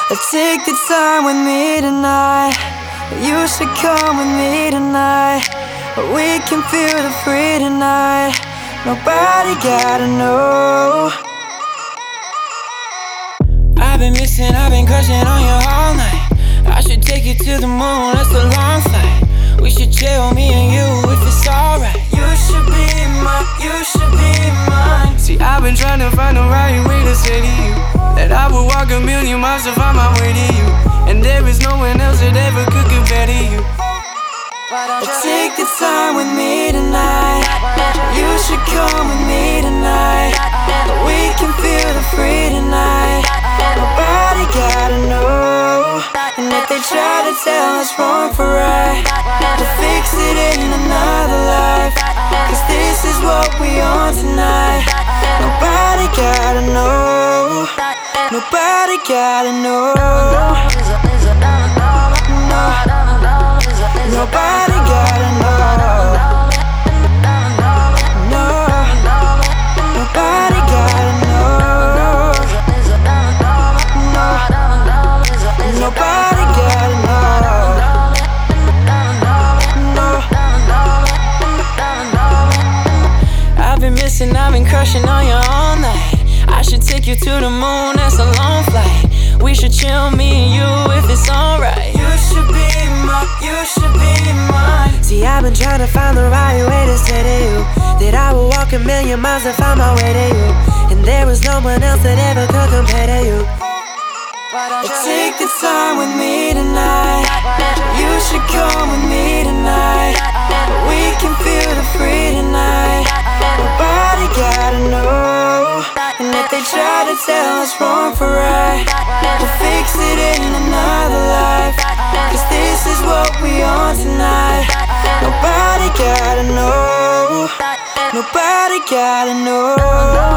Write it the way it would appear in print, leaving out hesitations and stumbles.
Take the time with me tonight. You should come with me tonight. We can feel the free tonight. Nobody gotta know. I've been missing, I've been crushing on you all night. I should take you to the moon, that's a long flight. We should chill, me and you, if it's alright. You should be mine, you should be mine. See, I've been trying to find the right way to say to you that I would walk a million miles to find my way to you, and there is no one else that ever could compare to you. Take the time with me tonight. You should come with me tonight. We can feel the free tonight. Nobody gotta know. And if they try to tell us wrong for right, we'll fix it in another life. Cause this is what we on tonight. Nobody gotta know. Nobody gotta know. Nobody gotta know. No. Nobody gotta know. No. Nobody gotta know. No. I've been missing, I've been crushing on you all night. I should take you to the moon, that's a long flight. We should chill, me and you, if it's alright. You should be mine, you should be mine. See, I've been trying to find the right way to say to you that I will walk a million miles to find my way to you, and there is no one else that ever could compare to you. Take the time with me tonight. You should come with me tonight. We can feel the free tonight. Nobody gotta know. And if they try to tell us wrong for right, we'll fix it in another life. Cause this is what we on tonight. Nobody gotta know. Nobody gotta know.